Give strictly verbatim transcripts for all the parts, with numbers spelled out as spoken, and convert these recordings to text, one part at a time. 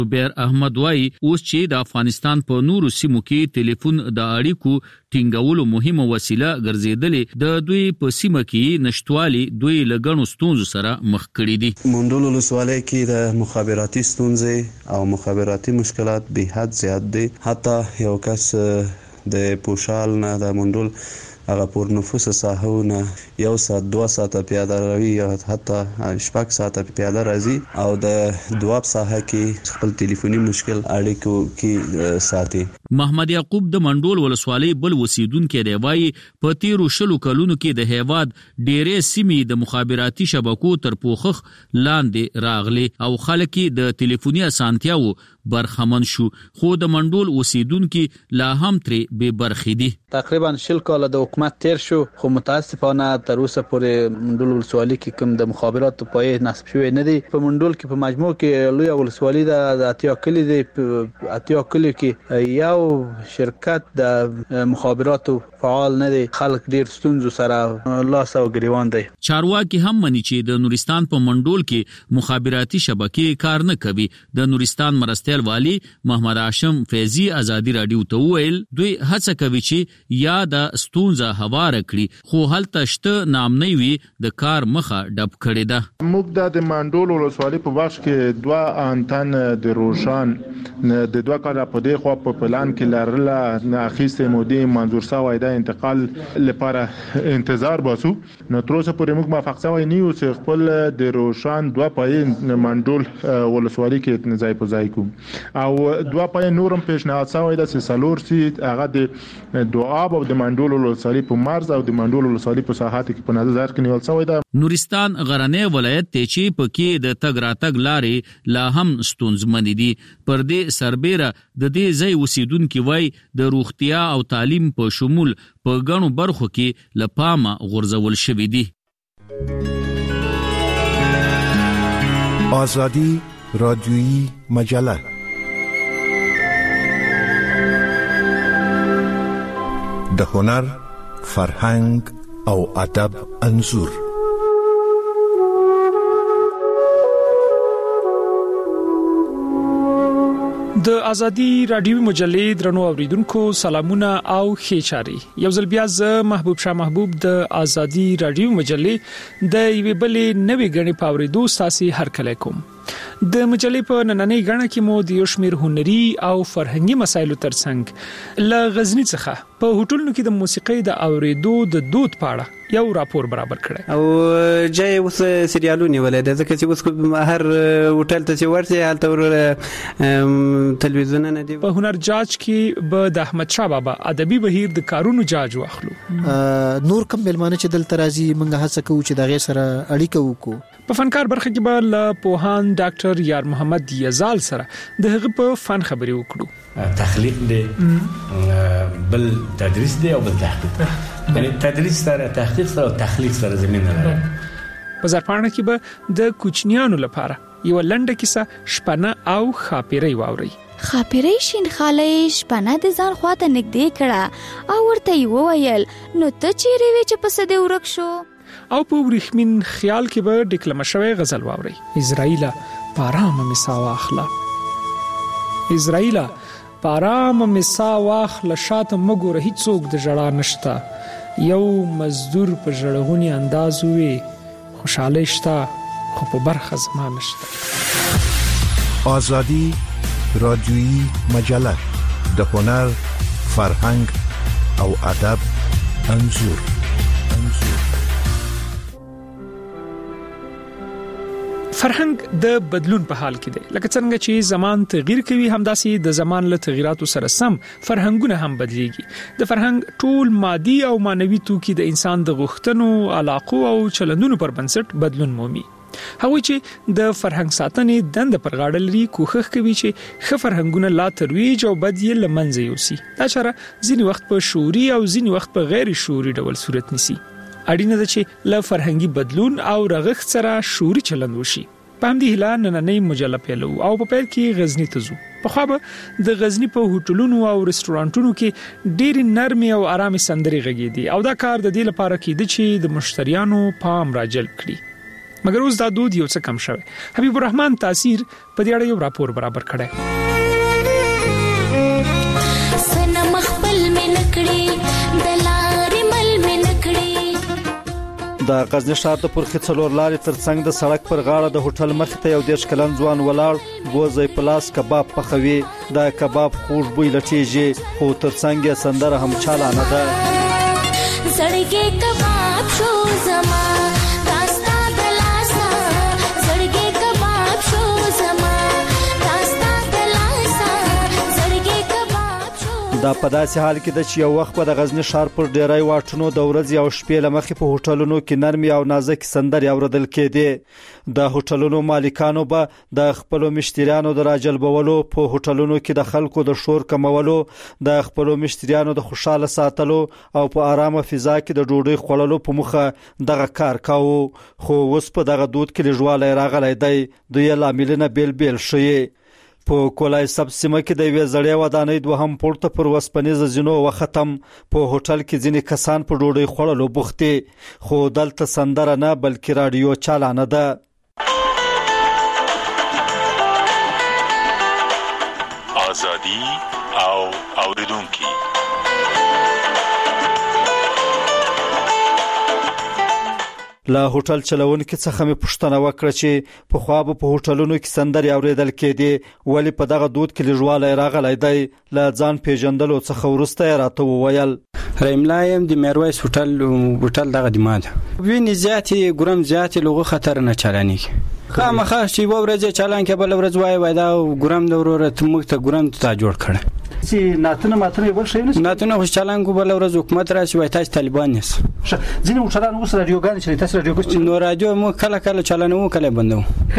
بیر احمد وای اوس چې د افغانستان په نورو سیمو کې ټلیفون د اړیکو ټینګولو مهمه وسیله ګرځیدلې د دوی په سیمه کې نشټوالي دوی لګڼو ستونزو سره مخ کړي دي. منډول ولسوالۍ کې د مخابراتي ستونزې او مخابراتي مشکلات به حد زیات دي. حتی یو کس د پوشال نه د منډول هغه پور نفوس ساحونه یو ساعت دوه ساعته پیاده روي یا حتی شپږ ساعته پیاده راځي او د دواب ساحه کې خپل ټلیفوني مشکل اړیکو کې ساتي. محمد یعقوب د منډول ولسوالۍ بل اوسیدونکو دی وایي په تیرو شلو کلونو کې د هیواد ډېرې سیمې د مخابراتي شبکو تر پوښښ لاندې راغلي او خلک د ټلیفوني اسانتیاو برخمن شو، خو د منډول اوسیدونکو لا هم ترې بې برخې دي. تقریبا شل کال د حکومت تیر شو، خو متاسفانه تر اوسه پورې منډول ولسوالۍ کې کوم د مخابراتو پای نصب شوی نه دی. په منډول کې په مجموع کې لوی ولسوالۍ د اتیا کلی دی. په اتیا کلی کې یو شرکت د مخابراتو فعال نه دی. خلک ډیر ستونزو سره لاس او ګریوان دي. چارواکي هم مني چې د نورستان په منډول کې مخابراتي شبکې کار نه کوي. د نورستان مرستیال والی محمد هاشم فیضی ازادي رادیو ته ویل دوی هڅه کوي چې یا د ستونزه هوار کړي، خو هلته شته نامنوي وي د کار مخه ډب کړي ده. موږ د منډول ولسوالۍ په بخش کې دوه انتن د روشان د دوه کاله په دی خو په پلان کې لرله اخیسته مودي منظور شوی د انتقال لپاره انتظار باسو. نو تر اوسه پورې موږ موافق شوی نه یو چې خپل د روشان دوه پای منډول ولسوالۍ کې ځای په ځای کوو او دوه پای نورم پیشنهاد شوی د سالور سي هغه د دواب او د منډول ولسوالۍ په مرز او د منډول ولسوالۍ په ساحات کې په نظر کې نیول شوی ده. نورستان غرنی ولایت ته چې پکې د تګ راتګ لارې لا هم ستونزمن دي. پر دې سربېره د دې ځای اوسیدونکو وای د روغتیا او تعلیم په شمول په ګڼو برخو کې لپامه غورځول شوی دي. آزادی رادیویی مجله د هنر، فرهنګ او ادب انځور. د ازادي رادیوي مجلې درنو اوریدونکو سلامونه او ښه چاري. یو ځل بیا زه محبوب شاه محبوب د ازادي رادیوي مجلې د یوې بلې نوې غړي پاوریدو ساسي هر کله کوم. د مجلې په نننۍ غړه کې مو د یو شمېر هنري او فرهنګي مسایلو ترڅنګ ل غزنی څخه په هوټلونو کې د موسیقۍ د اوریدو د دود پاړه یو راپور برابر کړی او جای اوس سریالونه ولې ځکه چې اوس هر هوټل ته چې ورته حالت ور تلویزیون نه دی. په هنر جاج کې به د احمد شاه بابا ادبي بهیر د کارونو جاج واخلو. نور کوم ملمانه چې دلته راځي موږ هڅه کوو چې دغه سره اړیکه وکړو. په فنکار برخه کې به ل پوهان ډاکټر یار محمد یزال سره د هغه په فن خبري وکړو. تخلیق دی، بل تدریس دی او بل تحقیق. یعنی تدریس سره تحقیق سره او تخلیق سره زمينه لري. په ځرپاڼه کې به د کوچنیانو لپاره یو لنډه کیسه شپنه او خاپیري واوري. خاپیري شین خالې شپنه د ځان خواته نږدې کړه او ورته یې وویل نو ته چیرې وې چې پس دې ورک شو. او په ورېښمین خیال کې به ډیکلمه شوی غزل واوري. اسرائیل پارام مسا واخلا، اسرائیل پارام مسا واخلا، شاته مګوره هیڅوک د ژړا نشتا، یو مزدور په ژړغونی انداز وي، خوشاله شتا خو په برخه زما نشته. آزادی رادیویی مجله د هنر، فرهنګ او ادب انځور. فرهنګ د بدلون په حال کې دی. لکه څنګه چې زمان تغییر کوي همداسې د زمان له تغیراتو سره سم فرهنګونه هم بدليږي. د فرهنګ ټول مادي او مانوي توکي د انسان د غوښتنو، علاقو او چلندونو پر بنسټ بدلون مومي. هغوی چې د فرهنګ ساتنې دنده پر غاړه لري کوښښ کوي چې ښه فرهنګونه لا ترویج او بد یې له منځه یوسي. دا چاره ځینې وخت په شعوري او ځینې وخت په غیر شعوري ډول صورت نیسي. اړینه ده چې له فرهنګي بدلون او رغښت سره شعوري چلند وشي. په همدې هیله نننۍ مجله پیلو او په پیل کې غزنی ته ځو. پخوا به د غزنی په هوټلونو او رستورانټونو کې ډېری نرمي او آرامي سندرې غږېدې او دا کار د دې لپاره کېده چې د مشتریانو پام راجلب کړي. مګر اوس دا دود یو څه کم شوی. حبیب الرحمن تاثیر په دې اړه یو راپور برابر کړی. سنم خپل مې نکړي د لارې مل مې نکړي. د غزنی ښار د پرخې څلور لارې ترڅنګ د سړک پر غاړه د هوټل مخې ته یو دېرش کلن ځوان ولاړ بوزي پلاس کباب پخوي. د کباب خوږ بوی لټیږي خو ترڅنګ یې سندره هم چالانه ده. زړګي کباب شو زما داستا دلاسا زړګي کباب شو زما داستا دلاسا زړګي کباب شو. دا په داسې حال کې ده چې یو وخت په د غزنی ښار پر ډیری واټونو د ورځې او شپې له مخې په هوټلونو کې نرمي او نازکې سندرې اورېدل کېدې. د هوټلونو مالکانو به د خپلو مشتریانو د راجلبولو، په هوټلونو کې د خلکو د شور کمولو، د خپلو مشتریانو د خوشاله ساتلو او په آرامه فضا کې د ډوډۍ خوړلو په مخه دغه کار کاوه. خو اوس په دغه دود کې لږوالی راغلی دی. دوی لاملونه بیل بیل ښیي. په کولای سب سیمه کې د یوې زړې ودانۍ دوهم پورته پر وسپنیزه زینو وختم. په هوټل کې ځینې کسان په ډوډۍ خوړلو بوخت دي، خو دلته سندره نه بلکې رادیو چالانه ده. آزادي او اوریدونکي له هوټل چلوونکو څخه مې پوښتنه وکړه چې په خو به په هوټلونو کې سندرې اوریدل کېدې، ولی په دغه دود کې لږوالی راغلی دی. له ځان پیژندلو څخه وروسته یې راته وویل رحیم الله یم د میرویس هوټل هوټل دغه د ماده ویني زیاتې ګرم زیاتې لغه خطر نه چلانیږي. خامخا چې و ورځ چلان کې بل ورځ وای وای دا ګرم د وروره ته موږ ته ګرم ته جوړ کړه چې ناتنه ماتنه بل شي نه ناتنه خو چلان کو بل ورځ حکومت راشي وای تاسو طالبان یې ځینې هوټلان اوس رادیوګان چې تاسو رادیو کوم نو رادیو مو کله کله چلانو کله بندو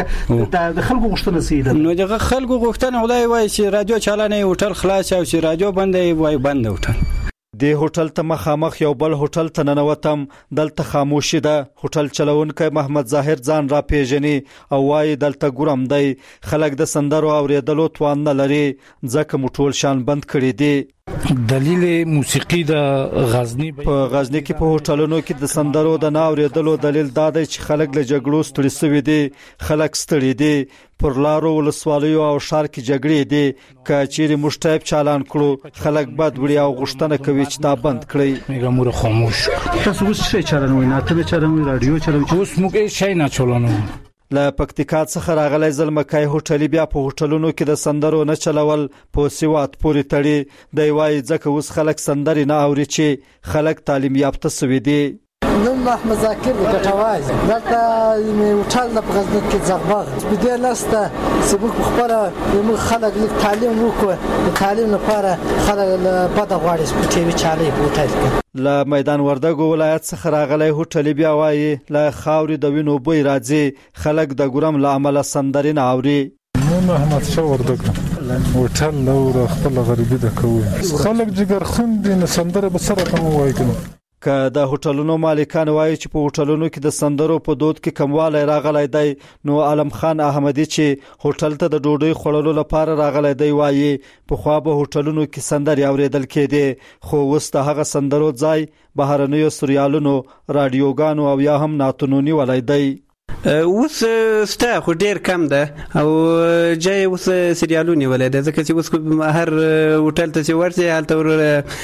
د خلکو غوښتنه سیده نو دغه خلکو غوښتنه خدای وای چې رادیو چلانه هوټل خلاص او چې رادیو بندې وای بند هوټل. د هوټل ته مخامخ یو بل هوټل ته ننوتم. دلته خاموشي ده. هوټل چلوونکی محمد ظاهر ځان را پیژني او وايي دلته ګرم دی، خلک د سندرو اوریدلو توان نه لري ځکه مو ټول شان بند کړي دي. دلیل موسیقي د غزنی په غزنی کې په هوټلونو کې د سندرو د ناوریدلو دلیل دا دی چې خلک له جګړو ستړي شوي دي، خلک ستړي دي، پر لارو ولسوالیو او ښار کې جګړې دي. که چیرې موږ ټایپ چالان کړو خلک بد وړي او غوښتنه کوي چې دا بند کړي. میګه مور خاموش تاسو اوس څه چالانوي؟ نه ته چالانوي رادیو چالانوي؟ اوس موږ شي نه چالانوي. له پکتیکا څخه راغلی زلمکای هوټلي بیا په هوټلونو کې د سندرو نه چلول په سیوات پورې تړي. دی وایي ځکه اوس خلک سندرې نه اوري چې خلک تعلیم یافته سوي دي. نن احمد ذاکر ګټواز دلته هوټل د غزنی کې ځغباغ په دې لاسته سبق خبره موږ خلک لیک تعلیم وکړو. د تعلیم لپاره خلک په دغه غواړي په ټي وي چالي هوټل کې. له میدان وردګو ولایت څخه راغلی هوټلي بیا وایي له خاورې د وینو بوی راځي، خلک د ګرم له امله سندرې نه اوري. نن احمد شاه وردګ هوټل نو خپل غریبي د کوي خلک جګر خوندې نه سندره به سره کوم وایي کنه. که د هوټلونو مالکان وایي چې په هوټلونو کې د سندرو په دود کې کموالی راغلی دی، نو عالم خان احمدي چې هوټل ته د ډوډۍ خوړلو لپاره راغلی دی وایي پخوا به هوټلونو کې سندرې اوریدل کېدې، خو اوس د هغه سندرو ځای بهرنیو سریالونو، رادیوګانو او یا هم ناتونو نیولی دی. اوس ستا خو ډیر کم ده او جای اوس سریالونه ولې ده ځکه چې اوس هر هوټل ته چې ورته حالت ور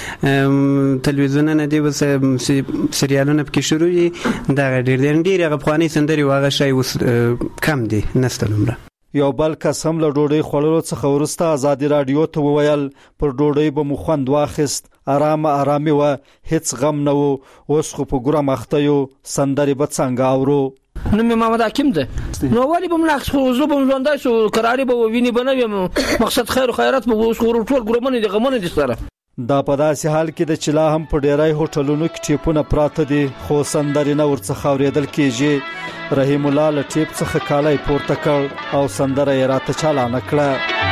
تلویزیون نه دی اوس سریالونه پکې شروع دي دا ډیر ډیر غفغانی سندري واغه شای اوس کم دي نستلمره. یو بل کس هم له ډوډۍ خوړلو څخه وروسته ازادي رادیو ته وویل پر ډوډۍ به مو خوند واخیست، آرامه آرامي و، هیڅ غم نه و، اوس خو په ګرم اخته یو سندري به څنګه اورو. نو مې محمد حکیم ده نو ولی به ملاخ خو زو به ژوندای شو قراری به ویني بنوي مقصد خیر او خیرات به اوس ټول ګرومنه دي غمنه دي سره. دا په داسې حال کې د چلا هم په ډیرای هوټلونو کې ټیپونه پراته دي خو سندري نه ورڅخه اوریدل کیږي. رحیم الله له ټیپ څخه کالای پورته کړ او سندره یې راته چالانه کړه.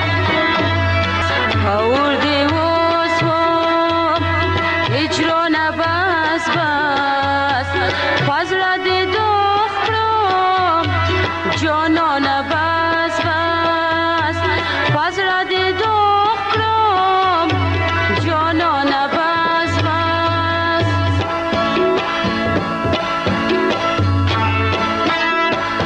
اور دی اوس و هجرونه بس بس فضل دی دخترم جانان بس بس فضل دی دخترم جانان بس بس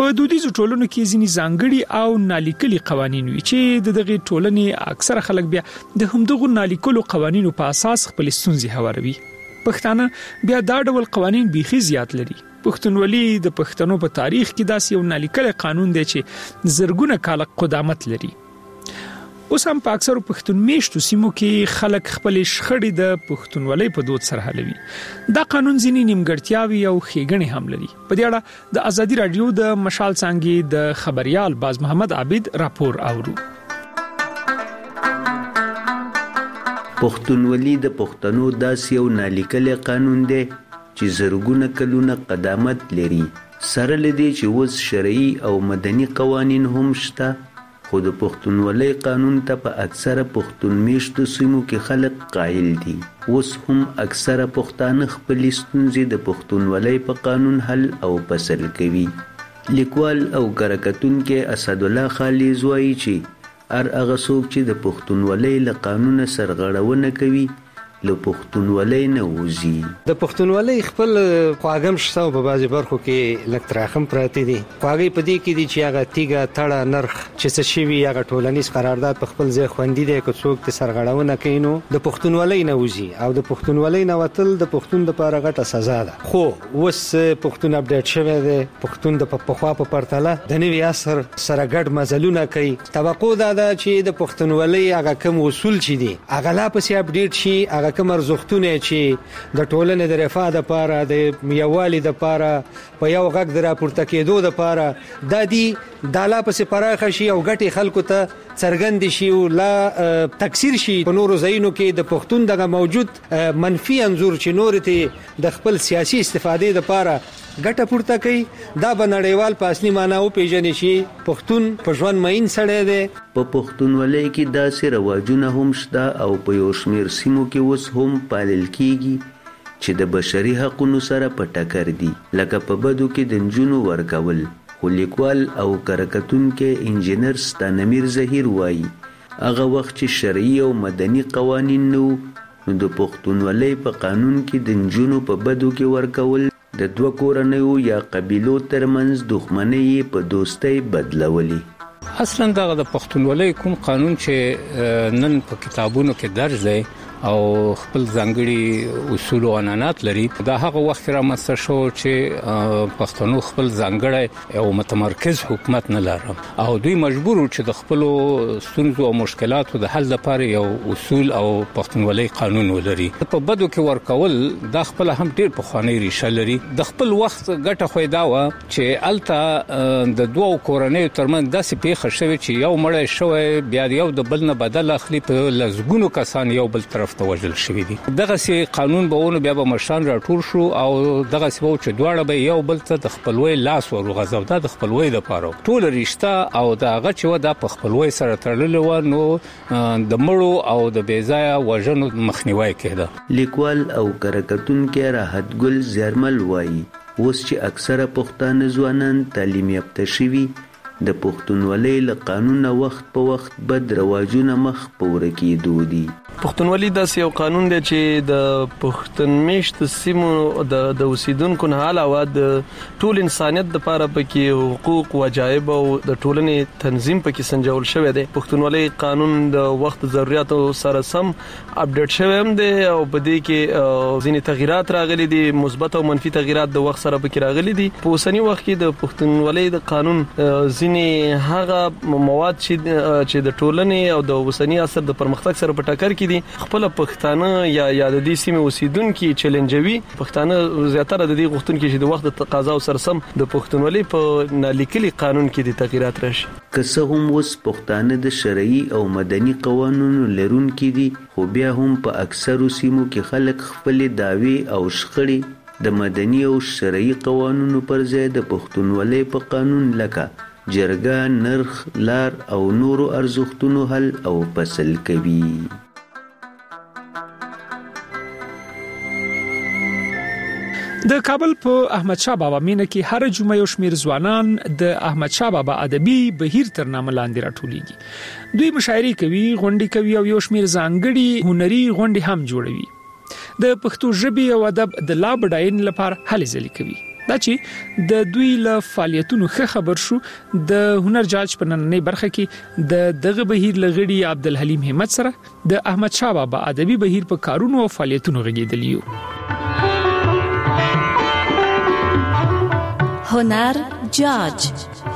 په دودیزو ټولنو کې ځینې ځانګړي او نالیکلي قوانین وي چې د دغه ټولنې اکثره خلک بیا د همدغه نالیکلو قوانینو په اساس خپل ستونزې هواروي. پښتانه بیا دا ډول قوانین بیخي زیات لري. پښتونولي د پښتنو په تاریخ کې داسې یو نالیکل قانون دی چې زرګونه کاله قدامت لري. اوس هم په اکثرو پښتون میشتو سیمو کې خلک خپل شخړې د پښتونولۍ په دود سره حلوي. دا قانون ځینې نیمګړتیاوې او ښېګڼې هم لري. په دې اړه د ازادي رادیو د مشال څانګې د خبريال باز محمد عابد راپور اورو. پښتونولي د پښتنو داسې یو نالیکل قانون دی چې زرګونه کلونه قدامت لري. سره لدی چې اوس شرعي او مدني قوانین هم شته، خو د پښتونولۍ قانون ته په اکثره پښتون میشتو سیمو کې خلک قایل دي. اوس هم اکثره پښتانه خپل ستونزې د پښتونولۍ په قانون حل او فصل کوي. لیکوال او کرکټونکي اسدالله خالد وایي چې هر هغه څوک چې د پښتونولۍ له قانونه سرغړونه کوي له پښتونولۍ نه وځي. د پښتونولۍ خپل خواږم شته په بعضي برخو کې لکتراخم پراته دي. خواږی په دې کې دي چې هغه تیګه تړه نرخ چې څه شي وي هغه ټولنیز قرارداد په خپل ځای خوندي دی. که څوک د سرغړونه کوي نو د پښتونولۍ نه وځي او د پښتونولۍ نه وتل د پښتون لپاره غټه سزا ده. خو اوس پښتون اپډیټ شوی دی. پښتون د پخوا په پرتله د نوي عصر سره ګډ مزلونه کوي. توقع ده چې د پښتونولۍ هغه کوم اصول چې دي هغه لا پسې اپډیټ شي. هغه کوم ارزښتونه چې د ټولنې د رفاه لپاره د یووالي لپاره په یو غږ د راپورته کېدو لپاره د دې د لا پسې پراخه شي او ګټي خلکو ته څرګند شي او لا تکثیر شي. په نورو ځایونو کې د پښتون دغه موجود منفي انظور چې نور ته د خپل سیاسي استفادې لپاره ګټه پورته کوي دا به نړیوال په اصلي معنا او پیژنې شي. پښتون په ژوند مین سړی دی. په پښتونولۍ کې داسې رواجونه هم شته او په یو شمېر سیمو کې اوس هم پالل کیږي چې د بشري حقوقو سره په ټکر دي، لکه په بدو کې د نجونو ورکول. خو لیکوال او کرکټونکي انجینر ستانمیر زهیر وایي هغه وخت چې شرعي او مدني قوانین نو نو د پښتونولۍ په قانون کې د نجونو په بدو کې ورکول د دوه کورنیو یا قبیلو ترمنځ دښمنۍ په دوستۍ بدلولې. اصلا دغه د پښتونولۍ کوم قانون چې نن په کتابونو کې درج دی او خپل ځانګړي اصول او عنعنات لري، دا هغه وخت را مسته شو چې پښتنو خپل ځانګړی او متمرکز حکومت نه لرم او دوی مجبور چې د خپل ستونزو او مشکلاتو د حل لپاره یو اصول او پښتونولۍ قانون ولري. په بدو کې ورکول دا خپل هم ډیر په خواني ریشه لري. د خپل وخت ګټه خو دا و چې الته د دوه کورنیو ترمنځ داسې پیښه شوه چې یو مړ شوی بیا یو د بل نه بدل اخلي، په لزګونو کسان یو بل طرف ته وژل شوی دي. دغه سي قانون به ونه بیا به مشان راټول شو او دغه سي وو چې دواړه به یو بل ته د خپلوي لاس ورغځو. دا د خپلوي د پاره ټول رښتا او دغه چې و د خپلوي سره تړل و نو د مړو او د بیځایا وژنو مخنیوي کېده. لیکوال او کرکټونکي راحت ګل زرمل وایي اوس چې اکثره پښتانه ځوانان تعلیم یافته شوي د پښتونولۍ له قانون وخت په وخت بد رواجونه مخ په ورکېدو دي. پښتونولي داسې یو قانون دی چې د پښتون میشت سیمو د د اوسیدونکو نه علاوه د ټول انسانيت لپاره پکې حقوق وجایب او د ټولنې تنظیم پکې سنجول شوی دی. پښتونولي قانون د وخت ضرورت سره سم اپډیټ شوی هم دی او په دې کې ځینې تغیرات راغلي دي، مثبت او منفي تغیرات د وخت سره پکې راغلي دي. په اوسنی وخت کې د پښتونولي د قانون ځینې هغه مواد چې د ټولنې او د اوسنی عصر د پرمختګ سره په ټکر کې دي خپل پښتانه یا یا د دې سیمې اوسیدونکو چیلنجوي. پښتانه زیاتره د دې غوښتونکو چې د وخت د تقاضا او سرسم د پښتونولۍ په نالیکلي قانون کې د تغیرات راشي. که څه هم اوس پښتانه د شرعي او مدني قوانینو لرونکي دي، خو بیا هم په اکثرو سیمو کې خلک خپل دعوی او شخړې د مدني او شرعي قوانینو پر ځای د پښتونولۍ په قانون لکه جرګه، نرخ، لار او نورو ارزښتونو حل او فصل کوي. د کابل په احمد شاه بابا مینه کې هر جمعه یو شمیر ځوانان د احمد شاه بابا ادبي بهیر تر نامه لاندې راټولېږي. دوی مشاعرې کوي، غونډې کوي او یو شمیر ځانګړي هنري غونډې هم جوړوي. د پښتو ژبې او ادب د لا بډاینې لپاره هلې ځلې کوي. دا چې د دوی له فعالیتونو ښه خبر شو. د هنر جاج په نننۍ برخه کې د دغه بهیر لغړي عبدالحلیم همت سره د احمد شاه بابا ادبي بهیر په کارونو او فعالیتونو غږیدلی یو. هنر جاج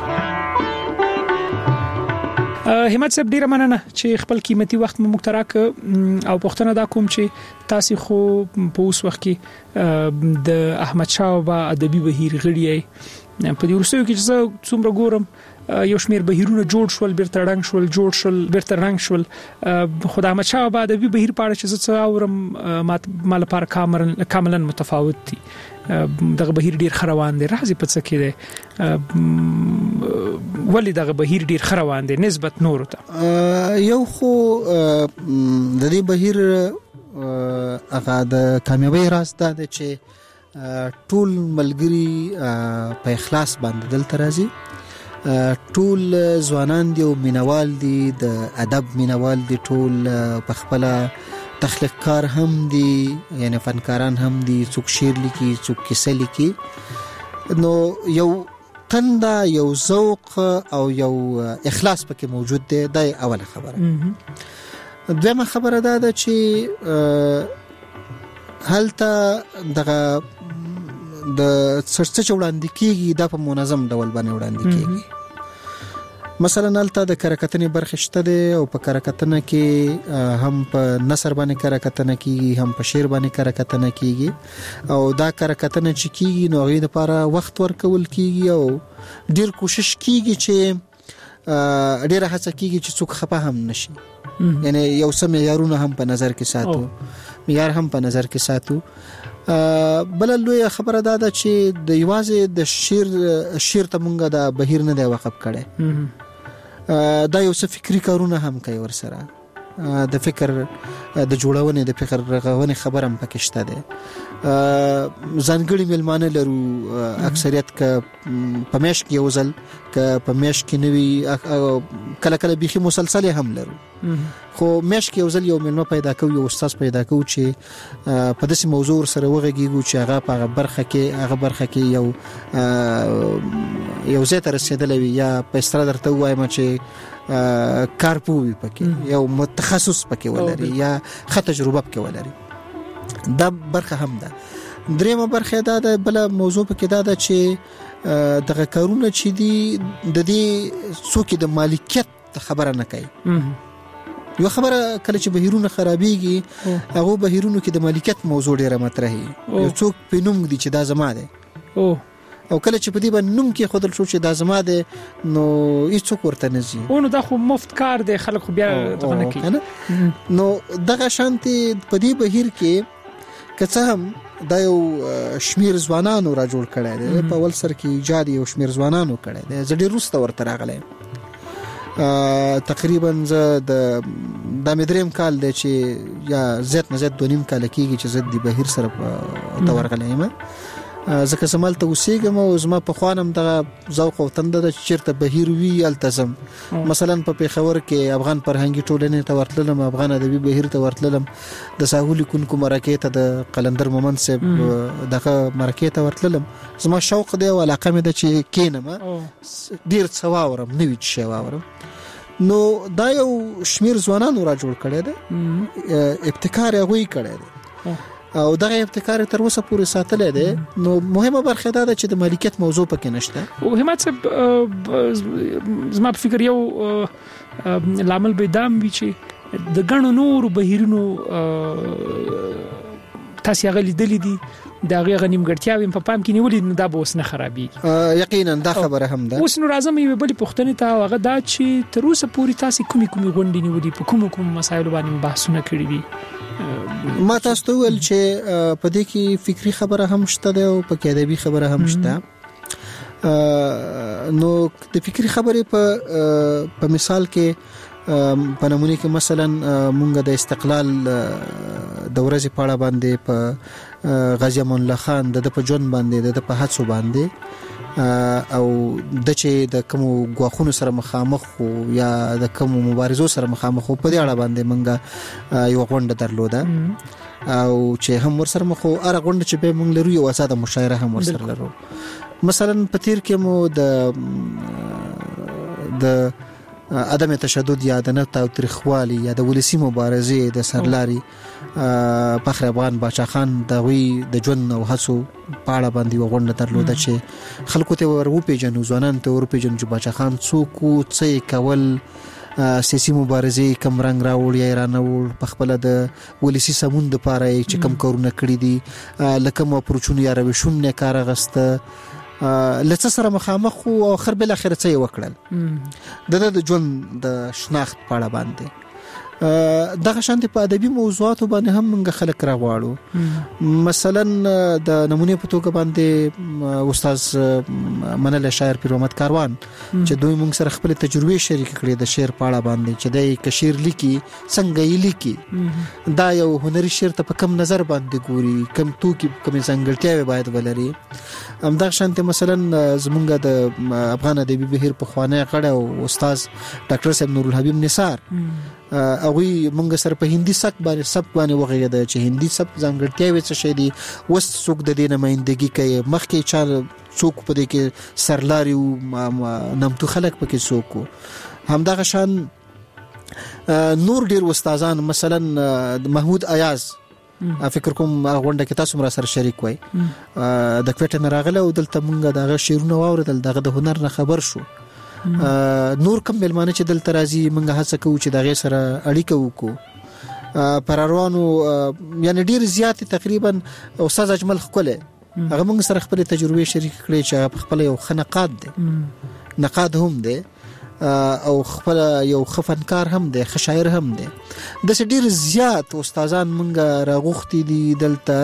همت صاحب ډیره مننه چې خپل قیمتي وخت مو مختراک او پښتنه دا کوم چې تاسو خو په اوس وخت کې د احمد شاه بابا ادبي بهیر غړي په دې ورسېو کې چې څومره ګورم یو شمیر بهیرونه جوړ شول بیرته رنګ شول جوړ شول بیرته رنګ شول. خدای احمد شاه بابا ادبي بهیر په اړه چې څه اورم مال لپاره کامل کاملا متفاوت دي. دغه بهیر ډیر خروان دي راځي په څه کې دي ولی دغه بهیر ډیر خروان دي نسبت نور ته یو خو د دې بهیر هغه د کامیابی راز دا دی چې ټول ملګری په اخلاص باندې دلته راځي. ټول ځوانان دي او مینوال دي د ادب مینوال دي ټول په خپل تخلیق کار هم دي یعنی فنکاران هم دي څوک شعر لیکي څوک کیسه لیکي. نو یو تنده یو ذوق او یو اخلاص پکې موجود دی. دا اوله خبره. دویمه خبره دا ده چې هلته دغه د څه وړاندې کیږي دا په منظم ډول باندې وړاندې کیږي. مثلا هلته د کرکټنې برخه شته ده او په کرکټنه کې هم په نثر باندې کرکټنه کیږي هم په شعر باندې کرکټنه کیږي او دا کرکټنه چې کیږي نو غوې لپاره وخت ورکول کیږي او ډیر کوشش کیږي چې ډیره هڅه کیږي چې څوک خپه هم نشي یعنی یو سم معیارونه هم په نظر کې ساتو معیار هم په نظر کې ساتو. بل لوی خبره دا ده چې د یوازې د شعر شعر ته مونږه د بهیر نه دی وقف کړي. دا یو څه فکری کارونه هم کوي ورسره د فکر د جوړونې د فکر رغونې خبره هم پکې شته ده. ځانګړي ملمانه لرو اکثریت ک په میش کې یو ځل ک په میش کې نوي کله کله بيخي مسلسل هم لرو خو میش کې یو ځل یو ملمه پیدا کوي یو استاد پیدا کوي چې په داسې موضوع سره وغږیږي چې هغه په برخه کې هغه برخه کې یو یو زه تر رسیدلې یا په استرا درته وایم چې کارپوي پکې یو متخصص پکې ولري یا خ تجربه پکې ولري. دا برخه هم ده. دریمه برخه دا ده بل موضوع پکې دا ده چې دغه کارونه چې دي د دې څوک د مالکیت خبره نه کوي. یو خبره کله چې بهیرونه خرابېږي هغه بهیرونو کې د مالکیت موضوع ډیره مطرحي یو څوک په نوم دي چې دا زما ده او کله چې په دې باندې نوم کې خودل شو چې دا زما ده نو هیڅ ورته نه زی او نو دا خو مفت کار دی خلک خو بیا دغه نه کوي. نو دغه شانتي په دې بهیر کې کڅه هم دا یو شمیر ځوانانو را جوړ کړی دی په ول سر کې ایجاد یو شمیر ځوانانو کړی دی زړه روسته ورته راغلی تقریبا زه د د مدریم کال دی چې یا زیات نه زیات دونیم کال کېږي چې زه د بهیر سره په ورغلی یم ځکه زمال ته اوسېږم او زما په خوانم دغه ذوق او تنده د چیرته بهیر وی التزم مثلا په پیښور کې افغان فرهنګي ټولنې ته ورتلم افغان ادبي بهیر ته ورتلم د ساحل کونکو مرکه ته د قلندر مومن صاحب دغه مرکه ته ورتلم زما شوق دی او علاقه مې د چې کینم ډیر څواورم نوې شی واورم. نو دا یو شمیر ځوانانو را جوړ کړی دی ابتکار یې غوي کړی دی او دغه ابتکار تر اوسه پورې ساتلې ده. نو مهمه برخه دا ده چې د مالکیت موضوع پکې نشته او همت صاحب زما په فکر یو لامل به دام وی چې د غنو نور بهیرونو تاسو هغه لیدلې دي دا غي غنیم ګټیاوي په پام کې نیولې نو دا به اوس نه خرابېږي. یقینا دا خبره هم ده. اوس نو راځم یو بل پښتنې ته هغه دا چې تر اوسه پورې تاسو کومي کومي غونډې نیولې په کوم کوم مسایلو باندې بحثونه کړی دي. ما تاسو ته ویل چې په دې کې فکری خبره هم شته ده او په ادبي خبره هم شته. نو د فکری خبرې په په مثال کې په نمونه کې مثلا مونږ د استقلال د ورځې په اړه باندې په غازی امان الله خان د په جون باندې د په حادثو باندې او د چې د کوم غواخونو سره مخامخ یا د کوم مبارزو سره مخامخ په دې اړه باندې مونږ یو غونډه درلوده او چې هم ور سره مخ او ار غونډه چې به مونږ لرو یو اساده مشاعره هم ور سره لرو. مثلا په تیر کې مو د د عدم تشدد یا د نه تاوتریخوالي یا د ولسی مبارزې د سرلاري فخر افغان باچا خان د وی د جون او حسو پاړه باندې وغونډه درلوده چې خلکو ته ورو پیژنو ځوانان ته ورو پیژنو چې باچا خان څوک څه کول سیاسي مبارزې کم رنگ راوړی رانه په خپل د ولسی سمون د پاره چې کم کارونه کړی دي لکه مو پروچون یا روشون نه کار غسته لڅ سره مخامخ او اخر بل اخر څه وکړل د د جون د شناخت پاړه باندې دغه شانتي په ادبي موضوعات باندې هم موږ خلک راغواړو. مثلا د نمونه په توګه باندې استاد منل شاعر پیر محمد کاروان چې دوی موږ سره خپل تجربه شریک کړې د شعر په اړه باندې چې د کشیر لیکي څنګه یې لیکي دا یو هنري شعر ته په کم نظر باندې ګوري کم توکي کم ځانګړتیاوي باید ولري. هم دا شانتي مثلا زمونږ د افغان ادبي بهیر په خوانه غړ او استاد ډاکټر صاحب نور الحبیب نثار اوی مونږ سره په هندي سبک باندې سبک باندې وغږیده چې هندي سبک ځانګړتیاوي څه شي دي وست څوک د دې نمائندګي کوي مخکې چا څوک په دې کې سرلاري او نمتو خلک پکې څوک همدغه شان نور ډیر استادان مثلا محمود ایاز فکر کوم غونډه کې تاسو مرا سره شریک وای د کوټه نه راغله او دلته مونږ دغه شیرونه واوردل دغه د هنر نه خبر شو. نور کم ملمانه چې دلته راځي مونږ هڅه کوو چې دغه سره اړیکه وکړو پر روانو یعنی ډیر زیات تقریبا استاد اجمل خپله هغه مونږ سره خپل تجربه شریک کړي چې خپل یو خنقاد دي نقاد هم دي او خپل یو خفنکار هم دی خشاعر هم دی د ډیر زیات استادان مونږ راغوختي دي دلته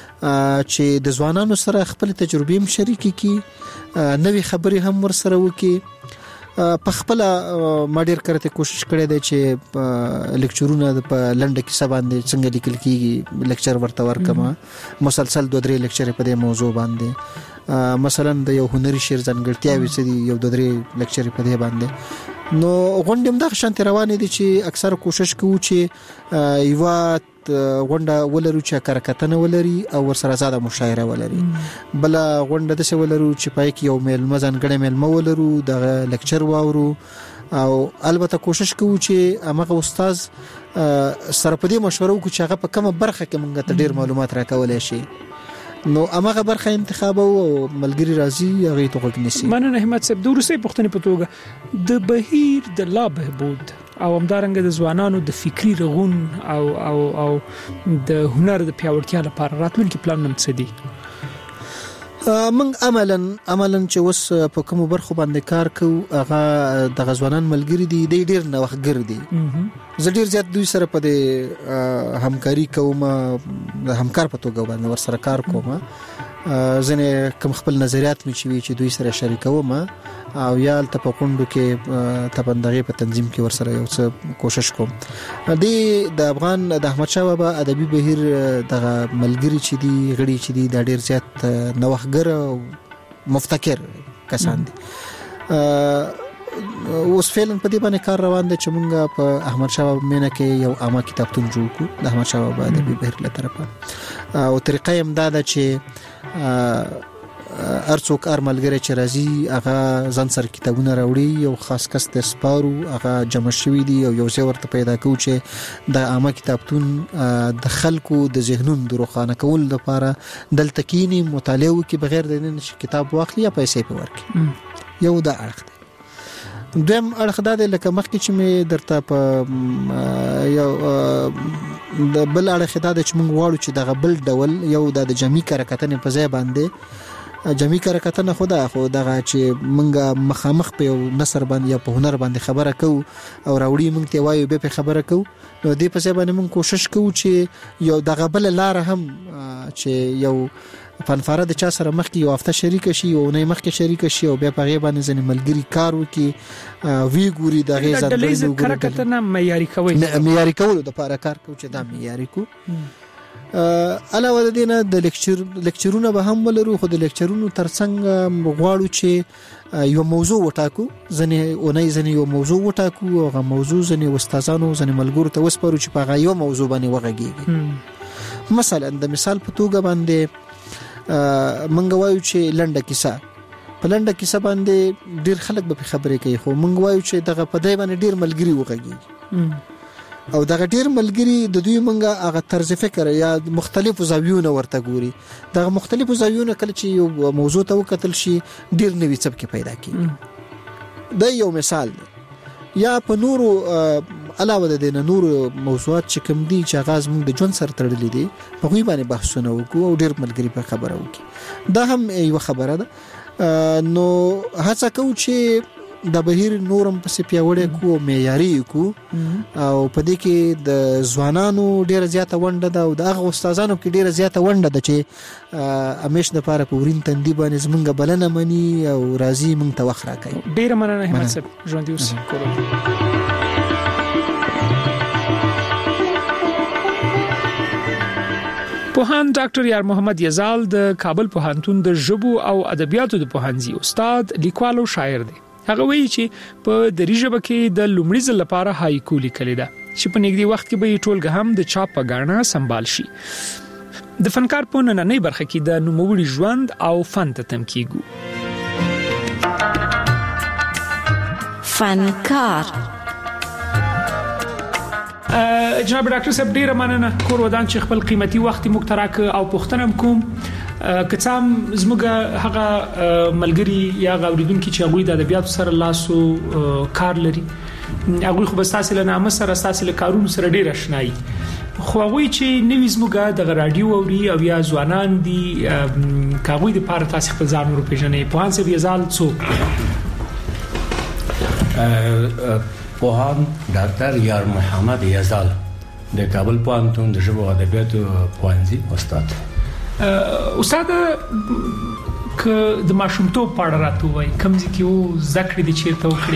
چې د ځوانانو سره خپل تجربه هم شریک کی نوې خبرې هم ور سره وکي په خپل ما ډیر کرته کوشش کړې ده چې لیکچرونه په لنډه کې سباندې څنګه لیکل کیږي لیکچر ورته ورکما مسلسل دوه درې لیکچر په دې موضوع باندې مثلا د یو هنري شعر ځانګړتیاوي څه دي یو دوه درې لیکچر په دې باندې نو غونډه هم د شانت روانې دي چې اکثر کوشش کوو چې یو غونډه ولرو چې کارکتنه ولري او ورسره زاده مشاعره ولري بل غونډه د څه ولرو چې پای کې یو میل مزن غړې میل مو ولرو د لیکچر واورو او البته کوشش کوو چې هغه استاد سره په دې مشوره وکړو چې هغه په کومه برخه کې موږ ته ډیر معلومات راکولای شي نو هغه برخه انتخاب او ملګری راځي هغه ته وګنيسي. مننه همت صاحب د روسي پښتنې په توګه د بهیر د لا بهبود او همدارنګه د ځوانانو د فکری رغون او او او د هنر د پیاوړتیا لپاره راتلونکي پلان نم څه دي؟ من عملاً عملاً چې وس په کوم برخو باندې کار کوو هغه د غزوانان ملګری دي د ډیر نوښتګر دي زه ډیر زیات دوی سره په دې همکاري کوم د همکار په توګه باندې ور سره کار کوم ځنه کوم خپل نظریات می چې چې دوی سره شریکوم او یا ته په کوندو کې تبندغه په تنظیم کې ور سره یو څه کوشش کوم د افغان د احمد شاه بابا ادبي بهیر د ملګری چې دی غړي چې دی د ډیر زیات نوښتګر او مفتکر کسان دي اوس فعلا په دې باندې کار روان دی چې مونږ په احمد شاه بابا مینه کې یو عامه کتابتون جوړ کړو د احمد شاه بابا ادبي بهیر له طرفه او طریقه یې امداد چې ارڅوک ارملګری چې راځي هغه ځان سره کتابونه راوړي یو خاص کس د سپارو هغه جمع شوی دی او یو څه ورته پیدا کوي چې د عامه کتابتون د خلکو د ذهنونو د روښانه کول لپاره دلته کینی مطالعه وکي بغیر د نن کتاب واخلي یا پیسې په ورکي یو دا اړخ دی. دویم اړخ دا دی لکه مخکې چې مې درته په یو د بل اړخ دا دی چې موږ غواړو چې دغه بل ډول یو د جمعي کارکتنې په ځای باندې جمعي کارکتنه خو دا خو دغه چې منګه مخامخ په یو نثر باندې یا په هنر باندې خبره کوو او راوړي موږ ته وایو به په خبره کوو نو دې په ځای باندې موږ کوشش کوو چې یو دغه بل لار هم چې یو فنفاره د چا سره مخکې یو هفته شریک شي او نه مخکې شریک شي او بیا په غیبه نه ځنې ملګری کار وکي وی ګوري د غیزه د لیزر کرکټنه معیاري کوي معیاري کول د لپاره کار کوي چې دا معیاري کو علاوه د دې نه د لیکچر لیکچرونه به هم ولرو خو د لیکچرونو ترڅنګ غواړو چې یو موضوع وټاکو ځنې اونۍ ځنې یو موضوع وټاکو او هغه موضوع ځنې استادانو ځنې ملګرو ته وسپارو چې په هغه یو موضوع باندې وغږیږي مثلا د مثال په توګه باندې منګ وایو چې لنډه کیسه په لنډه کیسه باندې ډیر خلک به خبرې کوي خو منګ وایو چې دغه په دای باندې ډیر ملګری وغږیږي او دغه ډیر ملګری د دوی منګه هغه طرز فکر یا مختلفو زاویونه ورته ګوري دغه مختلفو زاویونه کله چې یو موضوع ته وکتل شي ډیر نوې څپکې پیدا کیږي دا یو مثال دی یا په نورو علاوه د دې نورو موضوعات چې کوم دي چې غاز موږ د ژوند سره تړلې دي په غوي باندې بحثونه وکړو او ډیر ملګری په خبره وکړي دا هم یو خبره ده نو هڅه کوو چې د بهیر نورم پس پیاوړې کو معیاري کو او په دې کې د ځوانانو ډیره زیاته ونده ده او د هغه استادانو کې ډیره زیاته ونده ده چې امیش د پاره په ورین تندې باندې زمونږ بلنه مني او راضي مونږ ته وخت راکړي ډیره مننه همت صاحب ژوند اوس کولو پوهان ډاکټر یار محمد یزال د کابل پوهنتون د ژبو او ادبیاتو د پوهنځي استاد لیکوال او شاعر دی هغه وایي چې په دری ژبه کې د لومړي ځل لپاره هایکو لیکل دي چې په نږدې وخت کې به ټولګه هم د چاپ په غاڼه سمبال شي د فنکار په نننۍ برخه کې د نوموړي ژوند او فن ته تم کیږي فنکار جناب ډاکټر صاحب ډیره مننه کور ودان چې خپل قیمتي وخت مو تراک او پښتنم کوم کڅام زموږه هغه ملګری یا غوړیدونکو چې هغه د ادبیات سره لاسو کار لري هغه خو بس تاسو له نامه سره تاسو له کارونو سره ډیر آشنای خو هغه چې نوې زموږه د رادیو اوري او یا ځوانان دي کاوی د پاره تاسو خپل ځان ورو پیژنې په هانس بیزال څوک پوهان ډاکټر یار محمد یزال د کابل پوهنتون د ژبو ادبیاتو پوهنځي استاد استاد ک د ماشومتوب پاړه راته وای کوم ځکه یو ذکر دي چیرته وکړي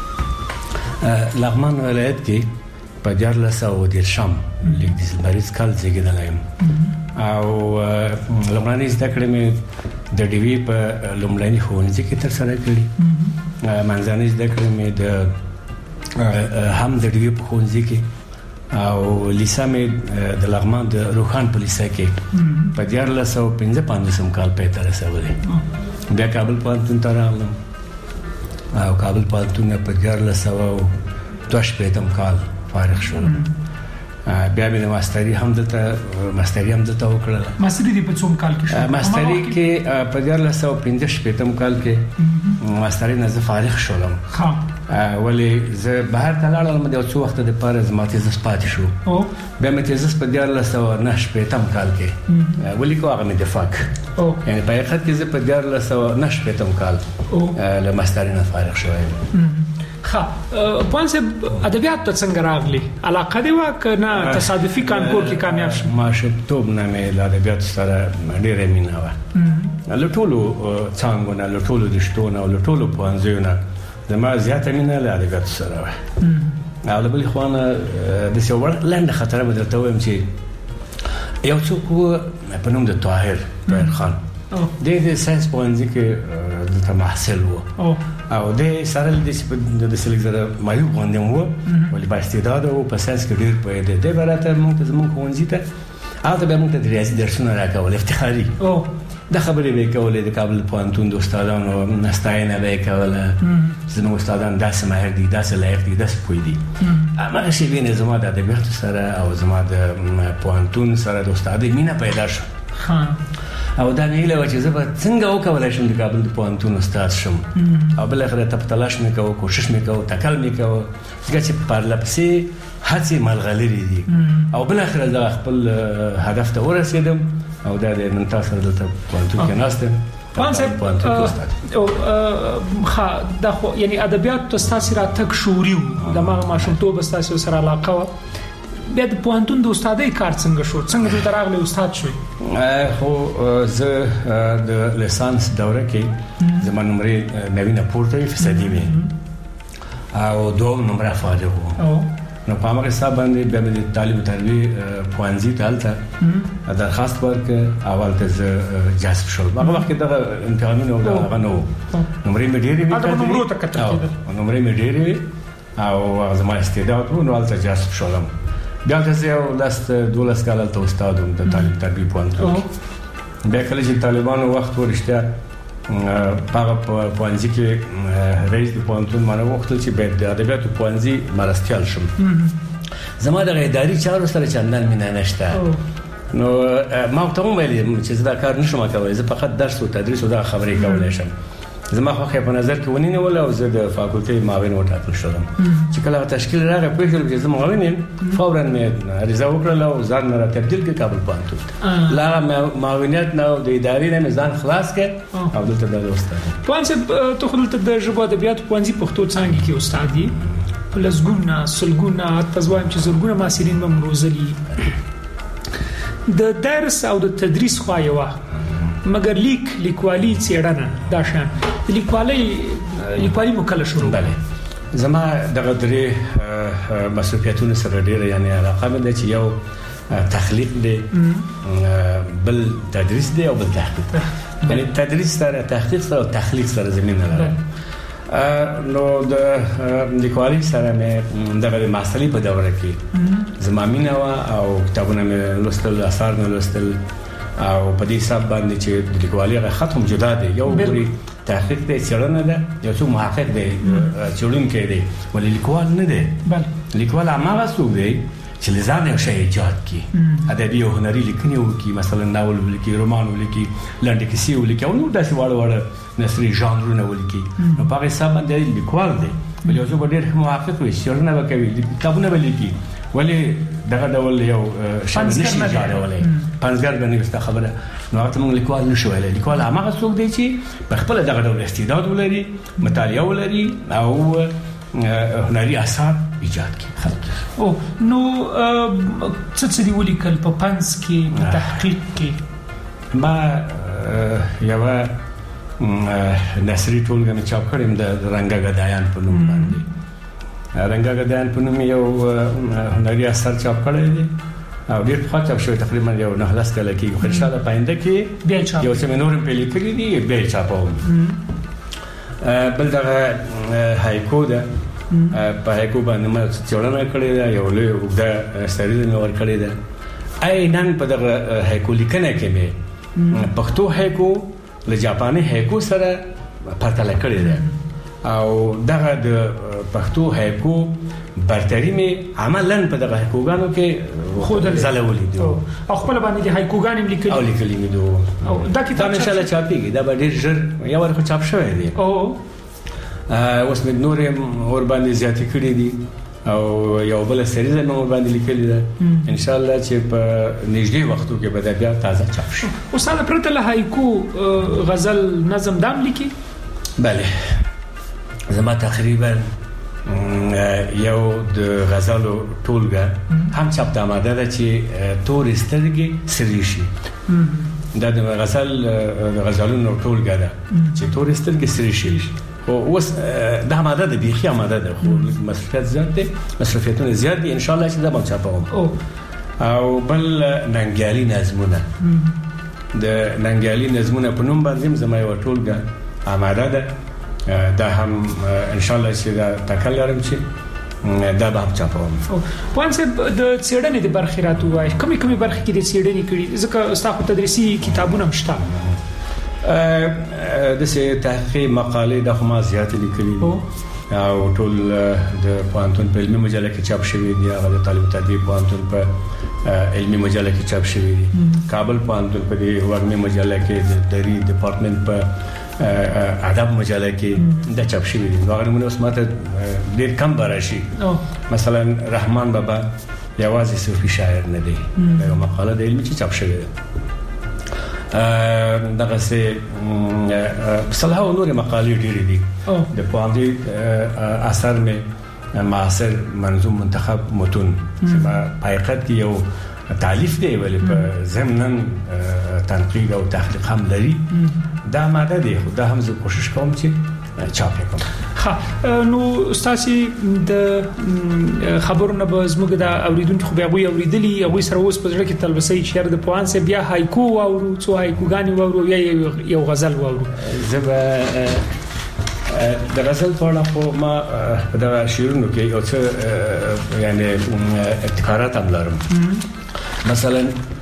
لغمان ولایت کې په جارلس او د شام لیک د مریض کال زیږیدلایم او لغماني ذکر مې د ډیوی په لومړني ښوونځي کې تر سره کړی منځنۍ ذکر مې د هم د ډیوی په ښوونځي کې او لیسا مې د لغمان د روخان په لیسا کې په جارلس او پنځه پنځم کال په تر رسولې بیا کابل پوهنتون ته راغلم او کابل پوهنتون په جارلس او دوه شپږم کال فارغ شوم بیا مې ماستری هم دلته ماستری هم دلته وکړل ماستری دې په څوم کال کې شو ماستری کې په جارلس او پنځه شپږم کال کې ماستری نه زه فارغ شولم ها ولی زه بهر ته لاړم د څو وخت د پاره زما تیزس پاتې شو او بیا مې تیزس په جارلس او نه شپږم کال کې ولی کو هغه مې دفاق او یعنی په حقیقت کې زه په جارلس او نه شپږم کال له ماستری نه فارغ شوم ها پوهنځي ادبیات ته څنګه راغلی علاقه دی وکنه تصادفي کانکور کې کامیاب شو ماشومتوب نه مې له ادبیات سره ډېره مینه و له ټولو څنګه نه له ټولو د شتونه او له ټولو پوهنځیونه زما زیاته مینه له ادبیات سره و او له بل خوانه د څور لاندې خطر مې درته وایم چې یو څوک په نوم د طاهر طاهر خان د دې ساينس پوهنځي کې د محصل وو او د سره د د سلیکزره مایو باندې وو ولې با استعداد او په ساينس کې ډیر په دې د برابر موږ ته موږ پوهنځي ته اته به موږ ته د ریاضي درسونه راکول افتخاري او د خبرې به کولې د کابل پوهنتون د استادانو نستاینه به کوله زموږ استادان داسې ماهر دي داسې لایق دي داسې پوي دي اما شي وینې زما د ادبیات سره او زما د پوهنتون سره د استادې مینا پیدا شو او دا نه له چې زه به څنګه وکولای شم د کابل د پوهنتون استاد شم او بل اخر ته تلاش مې کوو کوشش مې کوو تکل مې کوو چې پر لپسې هڅې ملغلري دي او بل اخر زه خپل هدف ته ورسېدم او دا د نن تاسو دلته پوهنتون کې ناستم پوهنتون او خا دا خو یعنی ادبیات تاسو را تک شوري د ما ماشومتوب تاسو سره علاقه و بیا د پوهنتون د استادۍ کار څنګه شو څنګه د راغلي استاد شوی خو زه د لیسانس دوره کې زموږ نمرې نوینه پورته فیصدي مې او دوه نمبر فارغ وو نو په هغه حساب باندې بیا د تعلیم تربیه پوانځي تالته درخواست ورک اول ته جذب شو هغه وخت د امتحانونو هغه نو نمرې مې ډېرې وې دا نمرو ته کتل نمرې مې ډېرې او زما استعداد وو نو ولته جذب شولم بیا ته یو لاست دولس کال ته استاد وم د تعلیم تربیه پوانځي بیا کله چې طالبانو وخت ورشته هغه پوانځي کې رئیس د پوهنتون مانه وختل چې به د ادبیاتو پوانځي مرستيال شم زما د اداري چارو سره چندان مینه نشته نو ما ته هم ویل چې زه دا کار نشم کولای زه فقط درس او تدریس او دا خبرې کولای شم زما خو په نظر کې ونی ولا او زه د فاکولټي معاون وټاکل شوم چې کله تشکیل راغی په شل کې زه معاون یم فورا مې رضا وکړل او ځان را تبدیل کړ کابل پوهنتون لا معاونیت نو د ادارې نه ځان خلاص کړ او دلته د استاد پوهنځي ته خپل د ژبه ادبیات پوهنځي پښتو څنګه کې استاد دی پلسګونه سلګونه تزوایم چې زرګونه ماسرین به مروزلي د درس او د تدریس خو یو مګر لیک لیکوالي څېړنه دا شان لیکوالي لیکوالي مکله شروع بله زما دغه درې مسؤلیتونه سره ډېر یعنی علاقه مې چې یو تخلیق دی بل تدریس دی او بل تحقیق یعنی تدریس سره تحقیق سره تخلیق سره زمين لرم نو د لیکوالي سره مې دغه ماستري په دوره کې زما مینه او کتابونه مې لوستل اثار مې لوستل او په دې حساب باندې چې د لیکوالي غو ختم جدا دی یو دوی تحقیق دی څېړنه ده یو څو محقق دی څېړونکی دی ولې لیکوال نه دی بل لیکوال هغه څوک دی چې لزان یو شی ایجاد کړي ادبي او هنري لیکنې وکړي مثلا ناول ولیکي رومان ولیکي لنډه کیسې ولیکي او نور داسې واړه واړه نثري ژانرونه ولیکي نو په هغه حساب باندې لیکوال دی بل یو څو ډېر محقق وي څېړنه وکوي کتابونه ولیکي ولی دغه ډول یو شان نشي جوړولای پنځګر باندې واست خبره نو هغه موږ لیکوال نشو ویلای لیکوال هغه څوک دی چې په خپل دغه ډول استعداد ولري مطالعه ولري او هنري اثار ایجاد کړي او نو څه څه دی ولیکل په پنځ کې په تحقیق کې ما یو نثري ټولګه مې چاپ کړم د رنګا غدایان په نوم باندې رنګا غدایان په نوم یو هنري اثر چاپ کړی دی او ډېر ښه چاپ شوی تقریبا یو نه خلاص کله کې ان شاء الله پاینده کې بیا چاپ یو څه نور په لیکلي دي بیا چاپوم بل دغه هایکو ده په هایکو باندې ما څېړنه کړې ده یو لوی وګړه سړی مې ور کړې ده اي نن په دغه هایکو لیکنه کې مې پښتو هایکو له جاپاني هایکو سره پرتله کړې ده او دغه د پښتو هایکو برتری مې عملاً په دغه هایکوګانو کې خود زلولې دي او خپل باندې د هایکوګان لیکلي او لیکلي مې دي او دا کتاب ان شاء الله چاپيږي دا به ډېر ژر یو ورخه چاپ شوی دی او اوس مې نور اور باندې زیاتې کړې دي او یو بل سریزه مې اور باندې لیکلي ده ان شاء الله چې په نږدې وختو کې به بیا تازه چاپ شي استاد پرته له هایکو غزل نظم دام لیکي بله زما تقریبا یو د غزلو ټولګه هم چاپ د آماده ده چې تور سترګې سری شي دا د غزل د غزلونو ټولګه ده چې تور سترګې سری شي او اوس د آماده ده بيخي آماده ده خو مصرفیت زیات دي مصرفیتونه زیات دي ان شاء الله چې دا به چاپوم او بل ننګیالي نظمونه د ننګیالي نظمونه په نوم باندې زما یو ټولګه آماده ده دا هم ان شاء الله چې دا تکلرم چې دا به هم چاپوم پوهنځي د څېړنې د برخې راتو وای کومې کومې برخې کې د څېړنې کړي ځکه تاسو تدریسي کتابونه مشته د سه تحقیق مقاله د خما زیات لیکلي او ټول د پوهنتون په علمي مجله کې چاپ شوی دی هغه د طالب تدریس پوهنتون په علمي مجله کې چاپ شوی دی کابل پوهنتون په دې وګړي مجله کې د دری ډپارټمنټ په ادب مجله کې د چاپ شوی دی هغه موږ اوس ماته ډېر کم براشي مثلا رحمان بابا یوازې صوفي شاعر نه دی دا مقاله د علمي چې چاپ شوی دی دغه سه صلاح او نور مقالې ډېرې دي د پوهنځي اثر مې معاصر منظوم منتخب متون چې په حقیقت کې یو تالیف دی ولې په ضمن تنقید او تحقیق هم لري دا ماده دی خو دا هم زه کوشش کوم چې چاپ کوم. ها نو استاسي د خبرونه به زموږ د اوریدونکو خو به غوي اوریدلی او سره اوس په ځړه کې تلبسي شعر د پوانسه بیا هایکو واورو څو هایکوګانی واورو یا یو غزل واورو. زه د غزل په اړه خو ما د شعرونو کې یو څه یعنی ابتکارات هم لرم. مثلا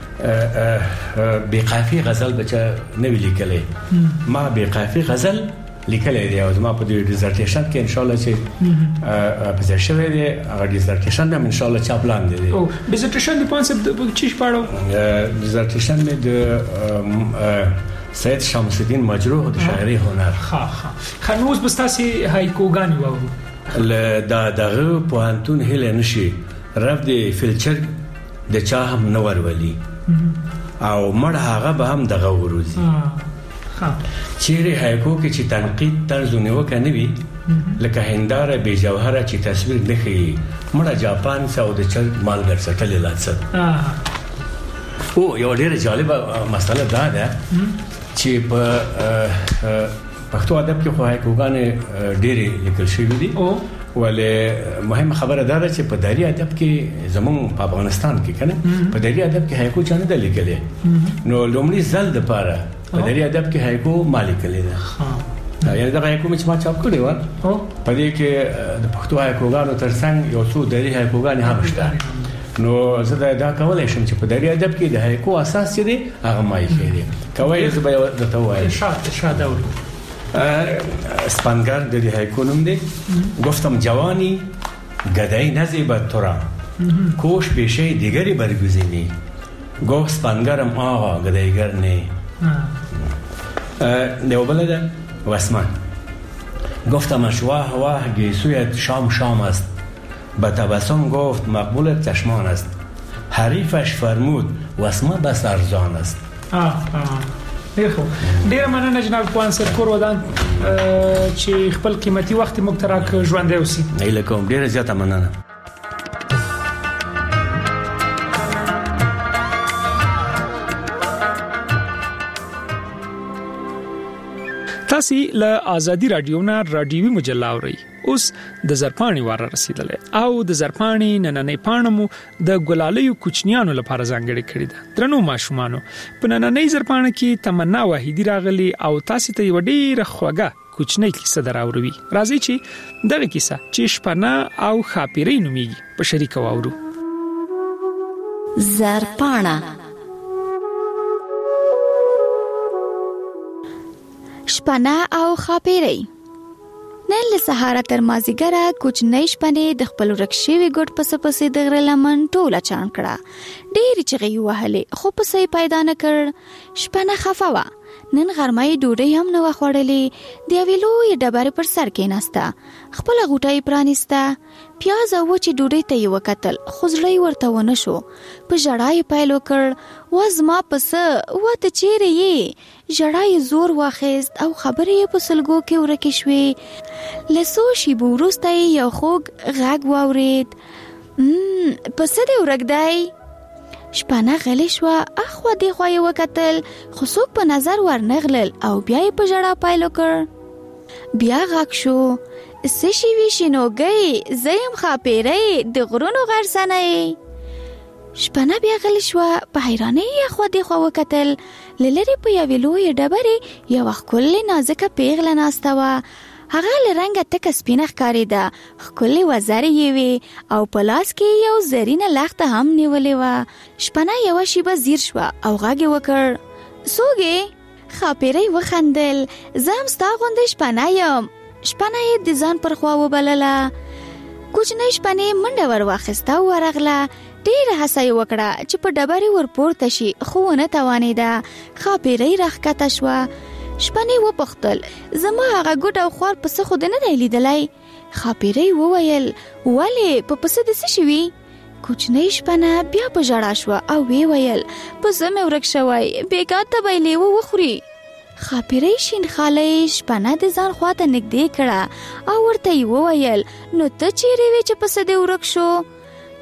بقافي غزل بچا نه ولیکلې ما بقافي غزل لیکلې دی او زما په دې ډیزرټیشن کې ان شاء الله چې په ځای شوی دی هغه ډیزرټیشن هم ان شاء الله چاپ لاندې دی. او ډیزرټیشن د کانسپټ د چی پاړو ډیزرټیشن مې د سید شمس الدین مجروح د شاعري هنر. ها ها خنوز بستاسي هایکوګانی وو ل دا دغه پوانتون هله نشي رب دی فلچر د چا هم نور ولی او مړ هغه به هم دغه وروزي. ها چیرې هایکو کې چې تنقید طرز نیوکه نه وي لکه هنداره به جوهره چې تصویر نه خي مړه جاپان سره د چل مالګر سره لاڅ. او یو ډېر جالبه مسله دا ده چې په پښتو ادب کې خو هایکوګان ډېر لیکل شوی دي ولې مهمه خبره دا ده چې په دری ادب کې زمون په افغانستان کې کنه په دری ادب کې هایکو چانه د لیکلې نو لومړی ځل د پاره په دری ادب کې هایکو مالک لیدل. ها یعنی دا هایکو چې ما چاپ کړی و په دې کې د پښتو هایکوګانو ترڅنګ یو څو دری هایکوګان هم شته. نو زه دا کولای شم چې په دری ادب کې د هایکو اساس دی هغه مای خېری کوي زه به د توای شاد شاد اول اسپانگر د دې هایکو نوم دی. گفتم جوانی گدای نزیبد تو را کوش پیشه دیگری برگزینی گفت اسپانگرم آقا گدایگر نه. نوبلده واسمان گفتمش واه واه گیسویت شام شام است به تبسم گفت مقبولت چشمان است حریفش فرمود واسما بس ارزان است. آه آه ډیر خو ډیر مننه جناب پوانسر کور ودان چې خپل قیمتي وخت موږ تراک ژوند دی اوسې. نه لکم ډیر زیاته مننه. تاسو له ازادي رادیو نه رادیوي مجله اورئ. اوس د زرپانی واره رسیدلې او د زرپانی نننې پانمو د ګلالیو کوچنیانو لپاره ځانګړې کړې ده. درنو ماشومانو په نننې زرپانه کې تمنا وحیدی راغلی او تاسو ته یو ډیر خوږه کوچنی کیسه دراوروي. راځي چې دغه کیسه چې شپنه او خاپیرې نوميږي په شریک واورو. زرپانه شپنه او خاپیرې. نن له سهار تر مازیګره کوچنۍ شپنې د خپل ورکشوي ګډ پس پسې د غره لمن ټوله چان کړه. ډېری چغې وهلې خو پسې پیدا نه کړ. شپنه خفه وه. نن غرمه ډوډۍ هم نه وه خوړلې. د یوې لویې ډبرې پر سر کېناسته. خپله غوټه یې پرانیسته. پیاز او وچې ډوډۍ ته یې وکتل خو زړه یې ورته ونه شو. په ژړا یې پیل وکړ و زما پسه و ته چیرې یې. ژړا یې زور واخیست او خبرې یې په سلګو کې ورکې شوې. له څو شېبو وروسته یې یو خوږ غږ واورېد. پسه دې ورک دی. شپنه غلې شوه. اخوا دېخوا یې وکتل خو څوک په نظر ورنغلل او بیا یې په ژړا پیل وکړ. بیا غږ شو څه شوي شینوګۍ زه یم خاپیرۍ د غرونو غرڅنۍ. شپنه بیا غلې شوه. په حیرانۍ یې اخوا دېخوا وکتل. له لرې په یوې لویې ډبرې یوه ښکلې نازکه پیغله ناسته وه. هغه له رنګه تکه سپینه ښکارېده. ښکلې وزرې یې وې او په لاس کې یو زرینه لښته هم نیولې وه. شپنه یوه شیبه ځیر شوه او غږ یې وکړ څوک یې؟ خاپیرۍ وخندل زه هم ستا غوندې شپنه یم. شپنه یې د ځان پر خوا وبلله. کوچنۍ شپنې منډه ور واخیسته او ورغله. ډېره هڅه یې وکړه چې په ډبرې ور پورته شي خو ونه توانېده. خاپیرۍ راښکته شوه. شپنې وپوښتل زما هغه ګوډ او خوار پسه خو دې نه دی لیدلی؟ خاپیرۍ وویل ولې په پسه دې څه شوي؟ کوچنۍ شپنه بیا په ژړا شوه او ویې ویل پسه مې ورک شوی بېګا ته به یې لیوه وخوري. خاپیرۍ شین خالی شپنه د ځان خواته نږدې کړه او ورته یې وویل نو ته چیرې وې چې پسه دې ورک شو؟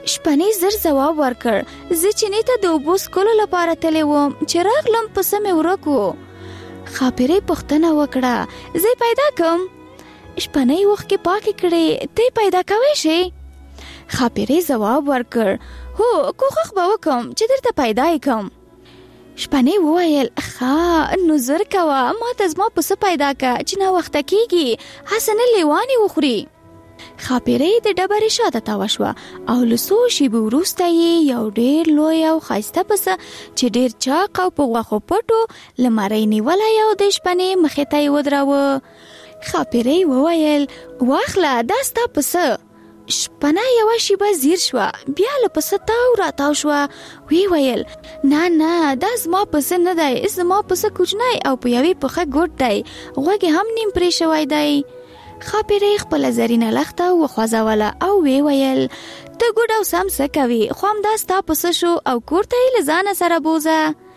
شپنې زر ځواب ورکړ زه چینې ته د اوبو څښلو لپاره تللی وم چې راغلم پسه مې ورک و. ښاپیرۍ پوښتنه وکړه زه پیدا کړم؟ شپنۍ اوښکې پاکې کړې ته پیدا کوی شې؟ ښاپیرۍ ځواب ورکړ هو کوښښ به وکړم چې درته پیدا یې کړم. شپنۍ وویل ښه نو زر کوه ما ته زما پسه پیدا کړه چې ناوخته کېږي هسې نه لیوانې وخوري. ښاپیرۍ د ډبرې شاته تاوه شوه او له څو شېبو وروسته یې یو ډېر لوی او ښایسته پسه چې ډېر چاق او په غوښو پټو له مرۍ نیولی او د شپنې مخې ته یې ودراوه. ښاپیرۍ وویل واخله دا ستا پسه. شپنه یوه شیبه زیر شوه بیا له پسه تاو راتاو شوه. وی ویل نه نه دا زما پسه نه دی زما پسه کوچنی او په یوې پښه ګوټ دی غوږ یې هم نیم پرې شوی دی. ښاپیرۍ خپله زرینه لښته وخوځوله او وی ویل ته ګوډ او سم څه کوې خو همدا ستا پسه شو او کور ته یې له ځانه سره بوزه.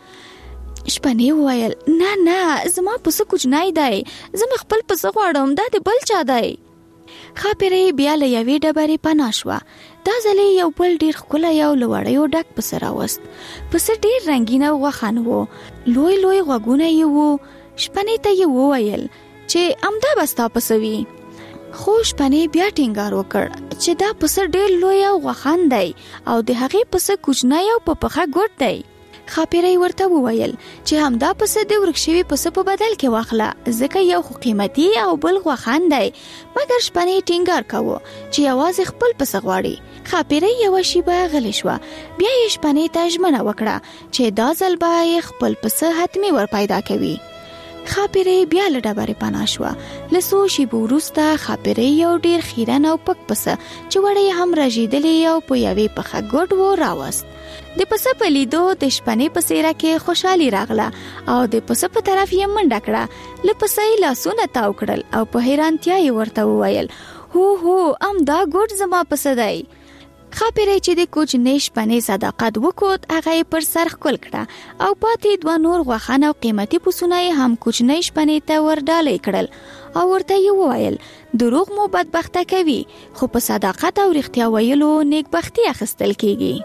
شپنې وویل نه نه زما پسه کوچنی دی زه مې خپل پسه غواړم دا د بل چا دی. ښاپیرۍ بیا له یوې ډبرې پناه شوه. دا ځل یې یو بل ډېر ښکلی او له وړیو ډک پسه راوست. پسه ډېر رنګین او غوښن و لوی لوی غوږونه یې وو. شپنې ته یې وویل چې همدا به ستا پسه وي. خو شپنې بیا ټینګار وکړ چې دا پسه ډېر لوی او غوښن دی او د هغې پسه کوچنی او په پښه ګوټ دی. ښاپیرۍ ورته وویل چې همدا پسه د ورک شوي پسه په بدل کې واخله ځکه یو خو قیمتي او بل غوښن دی. مګر شپنې ټینګار کوو چې یوازې خپل پسه غواړي. ښاپیرۍ یوه شیبه غلې شوه بیا یې شپنې ته ژمنه وکړه چې دا ځل به یې خپل پسه حتمي ور پیدا کوي. ښاپیرۍ بیا له ډبرې پناه شوه. له څو شیبو وروسته ښاپیرۍ یو ډېر خیرن او پک پسه چې وړی هم رژېدلی او په یوې پښه ګوډ و راوست. د پسه په لیدو د شپنې په څېره کې خوشحالي راغله او د پسه په طرف یې منډه کړه. له پسه یې لاسونه تاو کړل او په حیرانتیا یې ورته وویل هو هو همدا ګوډ زما پسه دی. ښاپیرۍ چې د کوچنۍ شپنې صداقت وکوت هغه یې پر سر ښکل کړه او پاتې دوه نور غوښن او قیمتي پسونه یې هم کوچنۍ شپنې ته ور ډالۍ کړل او ورته یې وویل دروغ مو بدبخته کوي خو په صداقت او رښتیا ویلو نیکبختي اخیستل کیږي.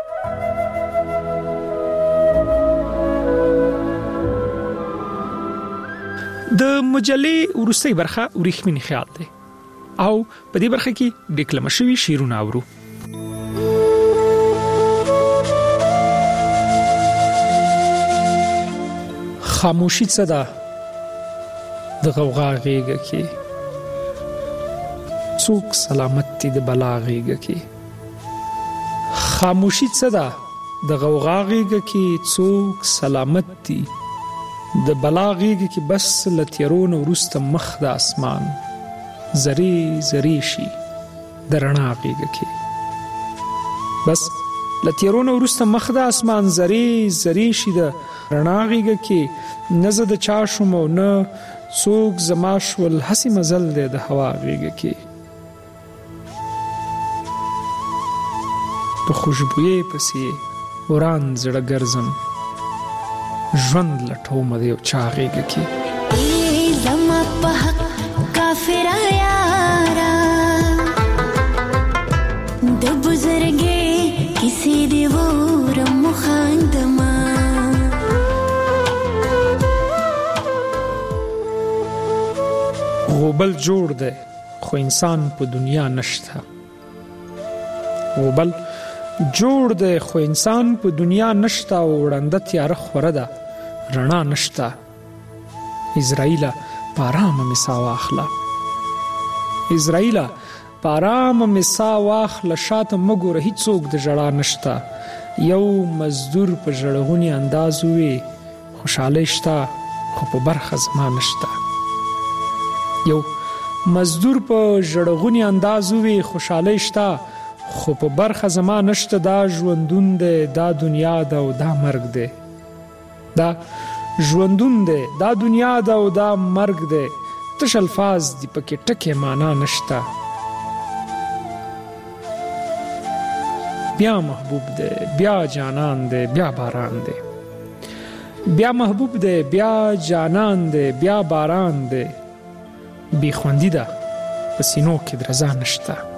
د مجلې وروستۍ برخه وریښمین خیال دی او په دې برخه کې ډیکلم شوي شعرونه اورو. خاموشي څه ده د غوغا غېږه کې څوک سلامت دي د بلا غېږه کې. خاموشي څه ده د غوغا غېږه کې څوک سلامت دي د بلا غېږه کې بس لتیرون وروسته مخ د اسمان زری زری شي د رڼا غېږه کې بس لتیرون وروسته مخ د اسمان زری زری شي د رڼا غېږه کې نه زه د چا شوم او نه څوک زما شول هسې مزل دی د هوا غېږه کې په خوشبویۍ پسې وران زړه ګرځم ژوند لټوم د یو چا غېږه کې ای زما په حق کافر یارا د بزرګي کسی دی ور مخاندما غوبل جوړ دی خو انسان په دنیا نشته غوبل جوړ دی خو انسان په دنیا نشته او وړنده تیاره خوره ده رڼا نشته اسرائیله په ارامه مې ساه واخله اسرائیله په ارامه مې ساه واخله شاته مه ګوره هېڅوک د ژړا نشته یو مزدور په ژړغوني انداز ووی خوشحالۍ شته خو په برخه زما نشته یو مزدور په ژړغوني انداز ووی خوشحالۍ شته خو په برخه زما نشته دا ژوندون دی دا دنیا ده او دا مرګ دی دا ژوندون دی دا دنیا ده او دا مرګ دی تش الفاظ دی پکې ټکې معنا نشته بیا محبوب دی بیا جانان دی بیا باران دی بیا محبوب دی بیا جانان دی بیا باران دی بی خوندی ده په سینو کې درزا نشته